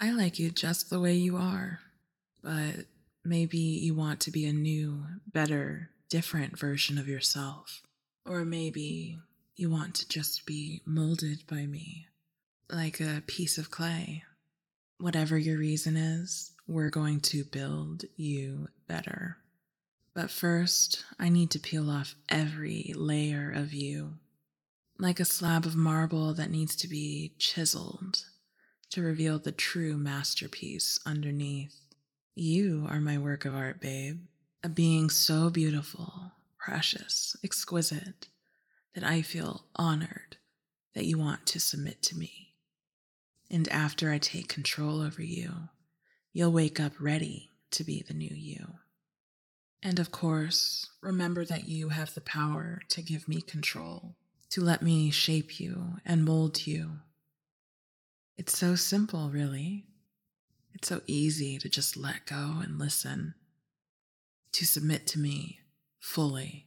I like you just the way you are, but maybe you want to be a new, better, different version of yourself. Or maybe you want to just be molded by me, like a piece of clay. Whatever your reason is, we're going to build you better. But first, I need to peel off every layer of you, like a slab of marble that needs to be chiseled to reveal the true masterpiece underneath. You are my work of art, babe, a being so beautiful, precious, exquisite, that I feel honored that you want to submit to me. And after I take control over you, you'll wake up ready to be the new you. And of course, remember that you have the power to give me control, to let me shape you and mold you. It's so simple, really. It's so easy to just let go and listen, to submit to me fully.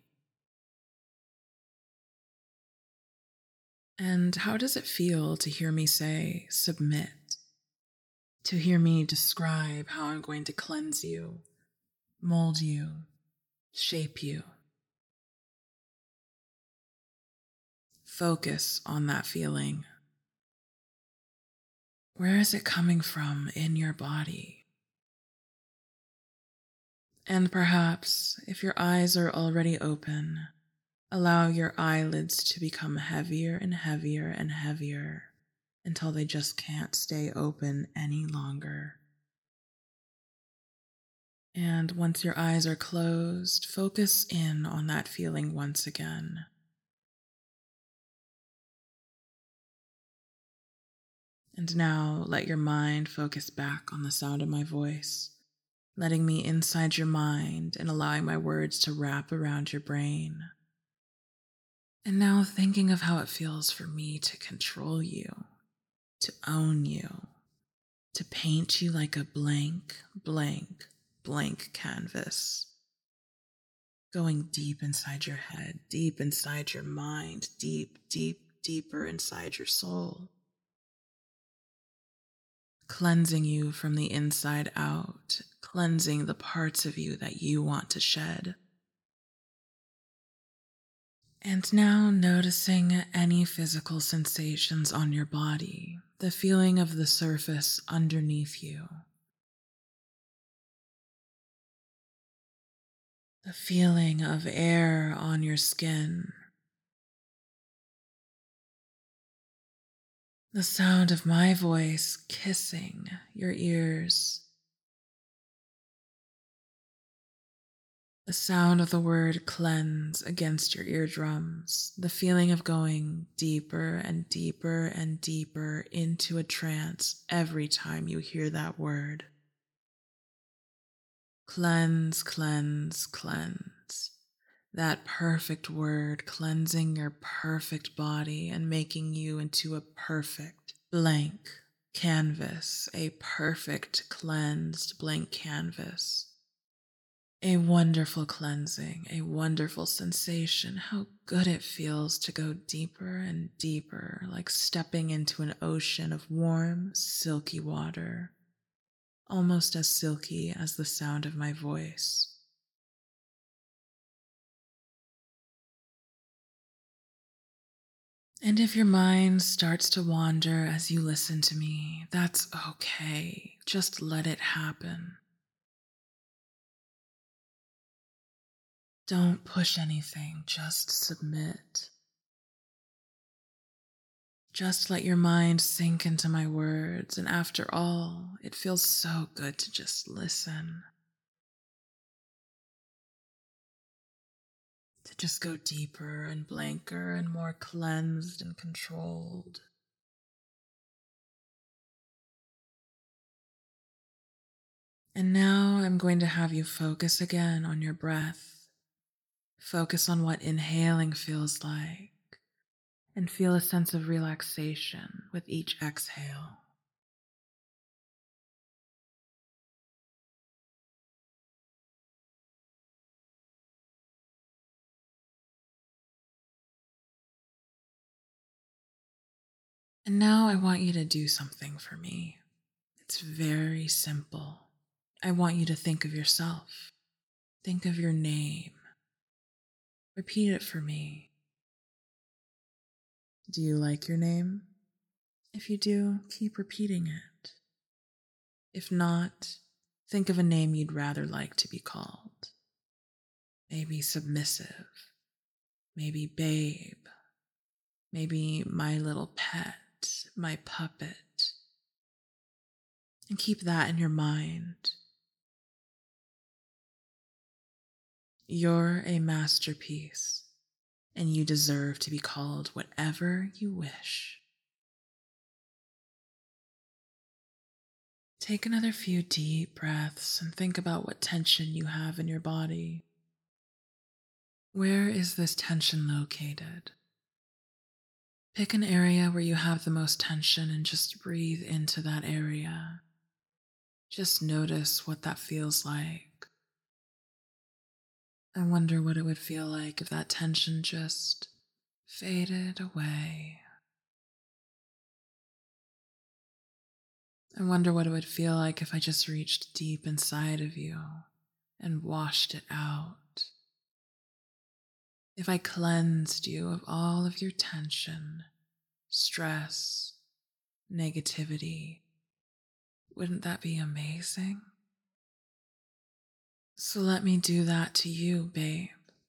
And how does it feel to hear me say submit? To hear me describe how I'm going to cleanse you, mold you, shape you? Focus on that feeling. Where is it coming from in your body? And perhaps, if your eyes are already open, allow your eyelids to become heavier and heavier and heavier until they just can't stay open any longer. And once your eyes are closed, focus in on that feeling once again. And now let your mind focus back on the sound of my voice, letting me inside your mind and allowing my words to wrap around your brain. And now thinking of how it feels for me to control you, to own you, to paint you like a blank, blank, blank canvas. Going deep inside your head, deep inside your mind, deep, deep, deeper inside your soul. Cleansing you from the inside out, cleansing the parts of you that you want to shed. And now noticing any physical sensations on your body, the feeling of the surface underneath you. The feeling of air on your skin. The sound of my voice kissing your ears. The sound of the word cleanse against your eardrums. The feeling of going deeper and deeper and deeper into a trance every time you hear that word. Cleanse, cleanse, cleanse. That perfect word cleansing your perfect body and making you into a perfect blank canvas, a perfect cleansed blank canvas. A wonderful cleansing, a wonderful sensation. How good it feels to go deeper and deeper, like stepping into an ocean of warm, silky water, almost as silky as the sound of my voice. And if your mind starts to wander as you listen to me, that's okay. Just let it happen. Don't push anything, just submit. Just let your mind sink into my words, and after all, it feels so good to just listen. To just go deeper and blanker and more cleansed and controlled. And now I'm going to have you focus again on your breath. Focus on what inhaling feels like, and feel a sense of relaxation with each exhale. And now I want you to do something for me. It's very simple. I want you to think of yourself. Think of your name. Repeat it for me. Do you like your name? If you do, keep repeating it. If not, think of a name you'd rather like to be called. Maybe submissive, maybe babe, maybe my little pet, my puppet. And keep that in your mind. You're a masterpiece, and you deserve to be called whatever you wish. Take another few deep breaths and think about what tension you have in your body. Where is this tension located? Pick an area where you have the most tension and just breathe into that area. Just notice what that feels like. I wonder what it would feel like if that tension just faded away. I wonder what it would feel like if I just reached deep inside of you and washed it out. If I cleansed you of all of your tension, stress, negativity, wouldn't that be amazing? So let me do that to you, babe.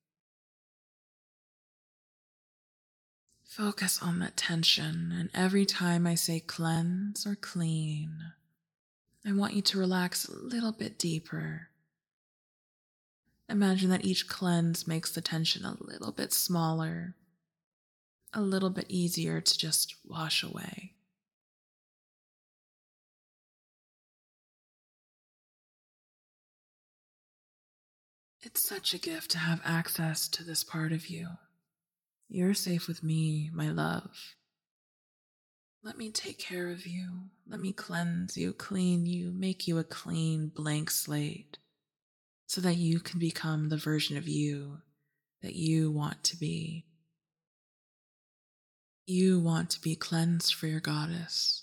Focus on that tension, and every time I say cleanse or clean, I want you to relax a little bit deeper. Imagine that each cleanse makes the tension a little bit smaller, a little bit easier to just wash away. It's such a gift to have access to this part of you. You're safe with me, my love. Let me take care of you. Let me cleanse you, clean you, make you a clean, blank slate, so that you can become the version of you that you want to be. You want to be cleansed for your goddess.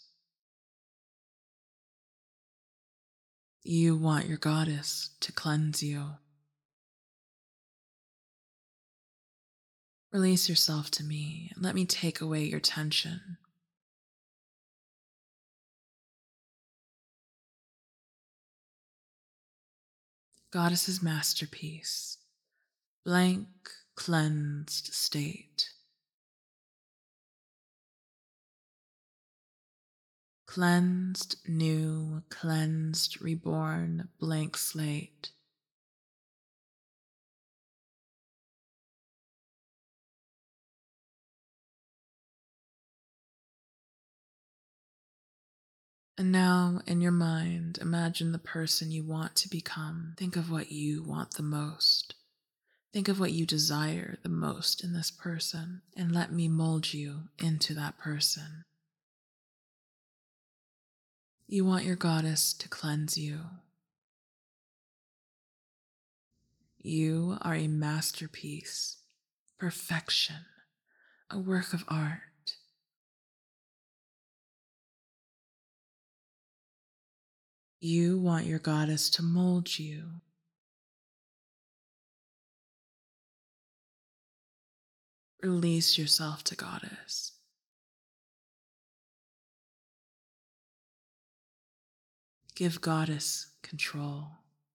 You want your goddess to cleanse you. Release yourself to me and let me take away your tension. Goddess's masterpiece, blank, cleansed state. Cleansed, new, cleansed, reborn, blank slate. And now, in your mind, imagine the person you want to become. Think of what you want the most. Think of what you desire the most in this person, and let me mold you into that person. You want your goddess to cleanse you. You are a masterpiece, perfection, a work of art. You want your goddess to mold you. Release yourself to goddess. Give goddess control.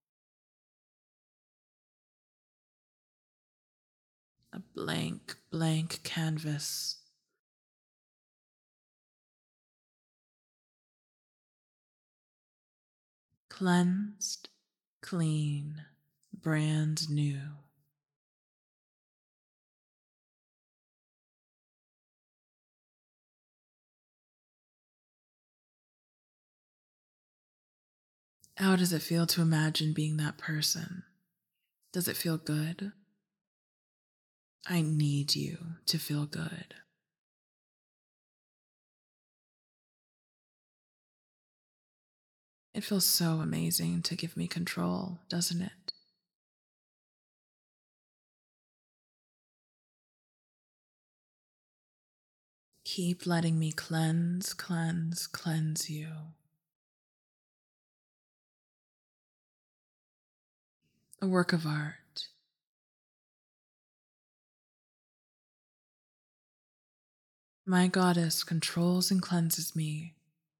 A blank, blank canvas. Cleansed, clean, brand new. How does it feel to imagine being that person? Does it feel good? I need you to feel good. It feels so amazing to give me control, doesn't it? Keep letting me cleanse, cleanse, cleanse you. a work of art. My goddess controls and cleanses me.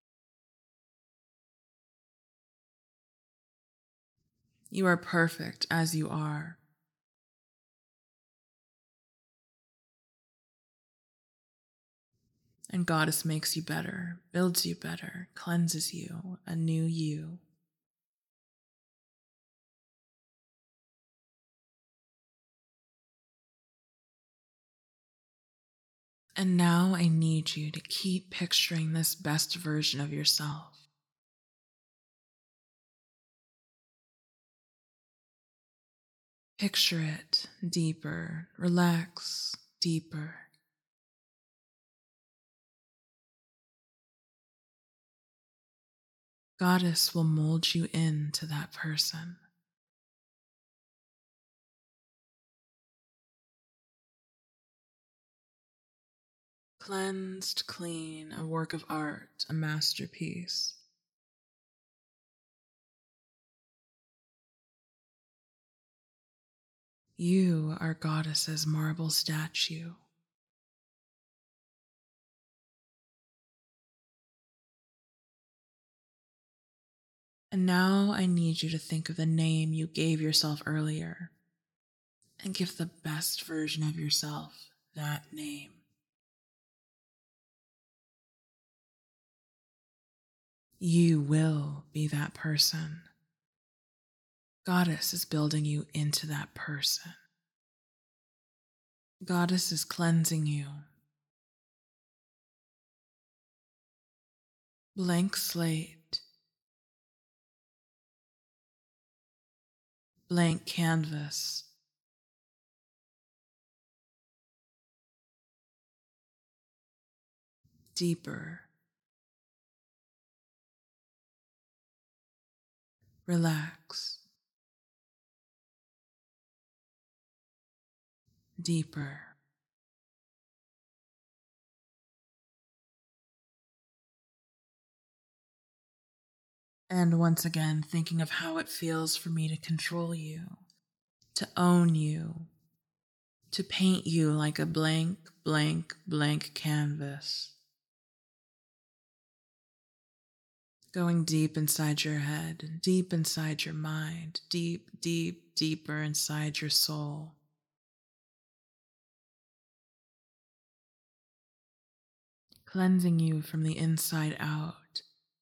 You are perfect as you are. And goddess makes you better, builds you better, cleanses you, a new you. And now I need you to keep picturing this best version of yourself. Picture it deeper, relax deeper. Goddess will mold you into that person. Cleansed, clean, a work of art, a masterpiece. You are Goddess's marble statue. And now I need you to think of the name you gave yourself earlier and give the best version of yourself that name. You will be that person. Goddess is building you into that person. Goddess is cleansing you. Blank slate, blank canvas. Deeper. Relax. Deeper. And once again, thinking of how it feels for me to control you, to own you, to paint you like a blank, blank, blank canvas. Going deep inside your head, deep inside your mind, deep, deep, deeper inside your soul. Cleansing you from the inside out.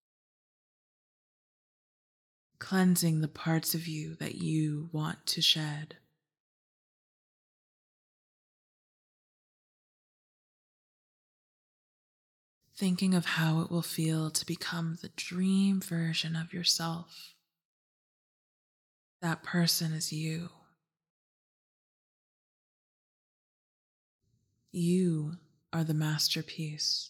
Cleansing the parts of you that you want to shed. Thinking of how it will feel to become the dream version of yourself. That person is you. You are the masterpiece.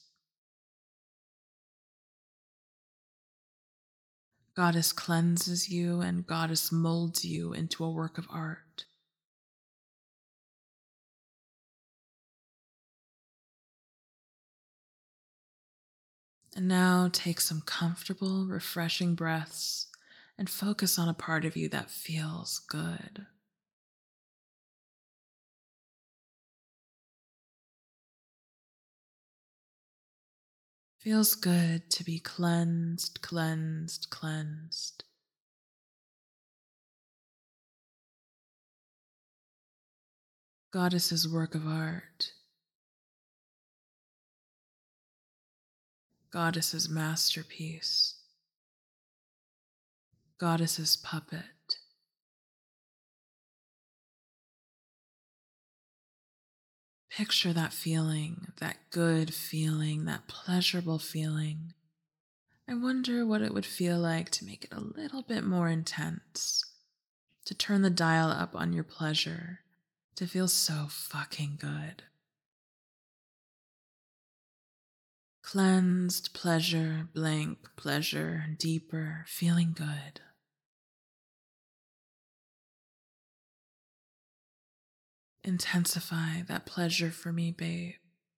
Goddess cleanses you and Goddess molds you into a work of art. And now take some comfortable, refreshing breaths and focus on a part of you that feels good. Feels good to be cleansed, cleansed, cleansed. Goddess's work of art. Goddess's masterpiece. Goddess's puppet. Picture that feeling, that good feeling, that pleasurable feeling. I wonder what it would feel like to make it a little bit more intense, to turn the dial up on your pleasure, to feel so fucking good. Cleansed pleasure, blank pleasure, deeper, feeling good. Intensify that pleasure for me, babe.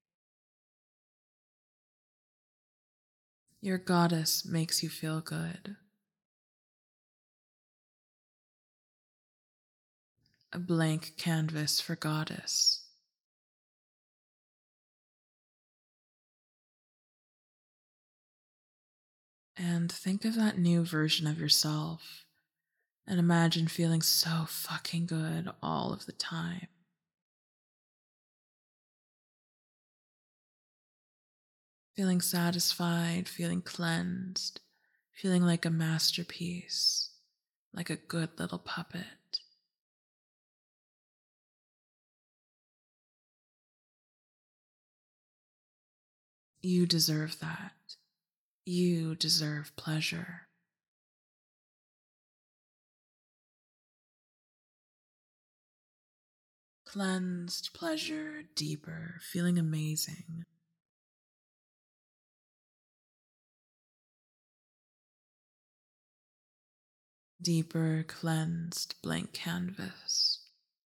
Your goddess makes you feel good. a blank canvas for Goddess. And think of that new version of yourself and imagine feeling so fucking good all of the time. Feeling satisfied, feeling cleansed, feeling like a masterpiece, like a good little puppet. You deserve that. You deserve pleasure. Cleansed, pleasure, deeper, feeling amazing. Deeper, cleansed, blank canvas.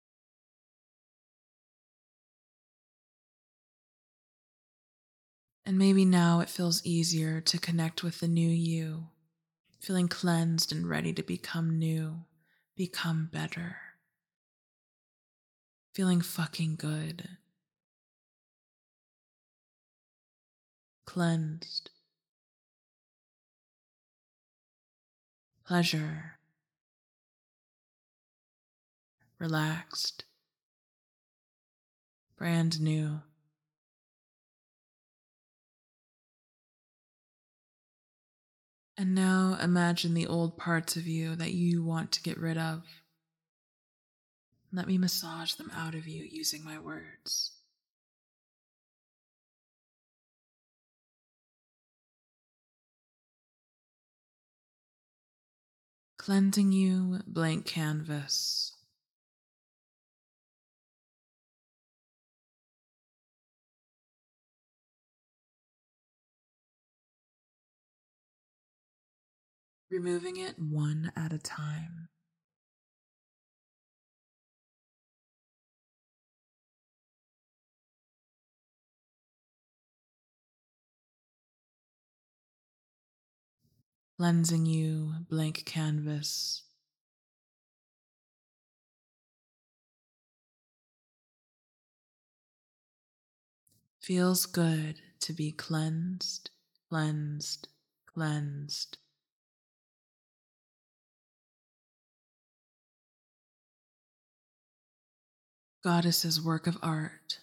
And maybe now it feels easier to connect with the new you, feeling cleansed and ready to become new, become better, feeling fucking good, cleansed, pleasure, relaxed, brand new. And now imagine the old parts of you that you want to get rid of. Let me massage them out of you using my words. Cleansing you, blank canvas. Removing it one at a time. Cleansing you, blank canvas. Feels good to be cleansed, cleansed, cleansed. Goddess's work of art.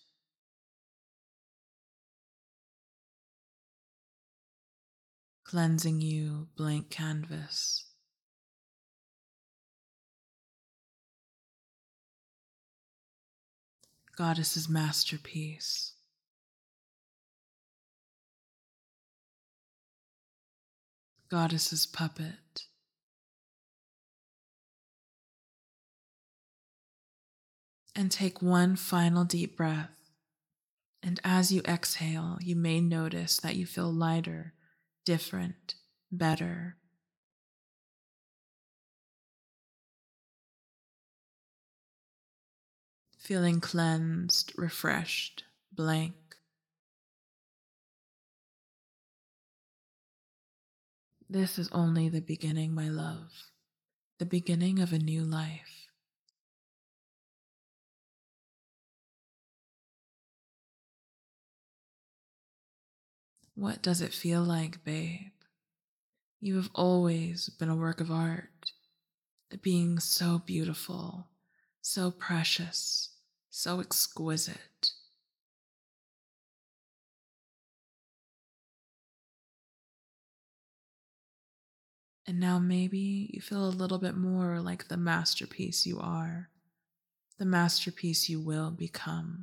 Cleansing you, blank canvas. Goddess's masterpiece. Goddess's puppet. And take one final deep breath. And as you exhale, you may notice that you feel lighter, different, better. Feeling cleansed, refreshed, blank. This is only the beginning, my love. The beginning of a new life. What does it feel like, babe? You have always been a work of art, being so beautiful, so precious, so exquisite. And now maybe you feel a little bit more like the masterpiece you are, the masterpiece you will become.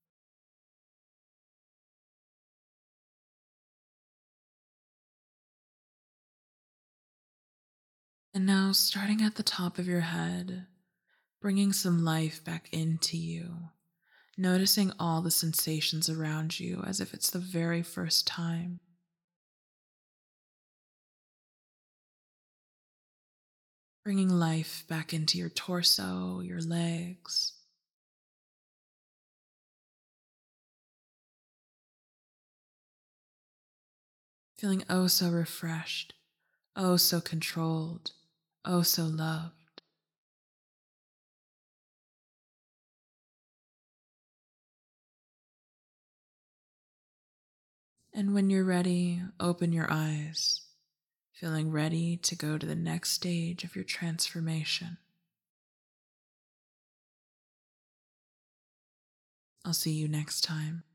And now, starting at the top of your head, bringing some life back into you, noticing all the sensations around you as if it's the very first time. Bringing life back into your torso, your legs. Feeling oh so refreshed, oh so controlled, oh so loved. And when you're ready, open your eyes, feeling ready to go to the next stage of your transformation. I'll see you next time.